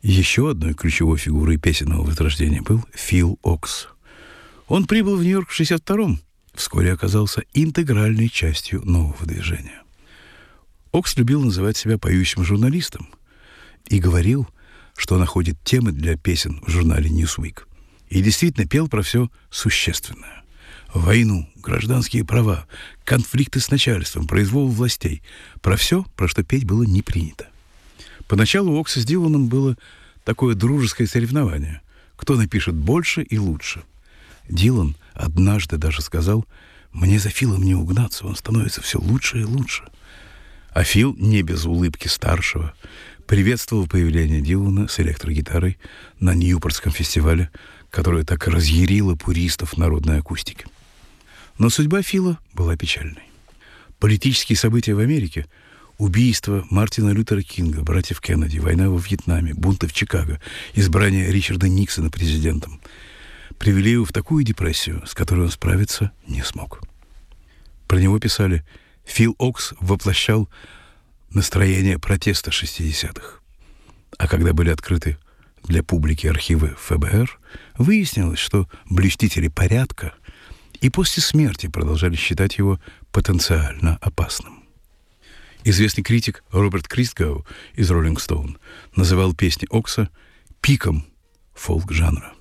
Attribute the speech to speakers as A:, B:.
A: Еще одной ключевой фигурой песенного возрождения был Фил Окс. Он прибыл в Нью-Йорк в 1962-м, вскоре оказался интегральной частью нового движения. Окс любил называть себя поющим журналистом и говорил, что находит темы для песен в журнале Newsweek. И действительно пел про все существенное. Войну, гражданские права, конфликты с начальством, произвол властей. Про все, про что петь было не принято. Поначалу у Окса с Диланом было такое дружеское соревнование. Кто напишет больше и лучше. Дилан однажды даже сказал: «Мне за Филом не угнаться, он становится все лучше и лучше». А Фил, не без улыбки старшего, приветствовал появление Дилана с электрогитарой на Ньюпортском фестивале, которое так разъярило пуристов народной акустики. Но судьба Фила была печальной. Политические события в Америке — убийство Мартина Лютера Кинга, братьев Кеннеди, война во Вьетнаме, бунты в Чикаго, избрание Ричарда Никсона президентом — привели его в такую депрессию, с которой он справиться не смог. Про него писали: Фил Окс воплощал настроение протеста 60-х. А когда были открыты для публики архивы ФБР, выяснилось, что блюстители порядка и после смерти продолжали считать его потенциально опасным. Известный критик Роберт Кристгау из «Роллинг Стоун» называл песни Окса пиком фолк-жанра.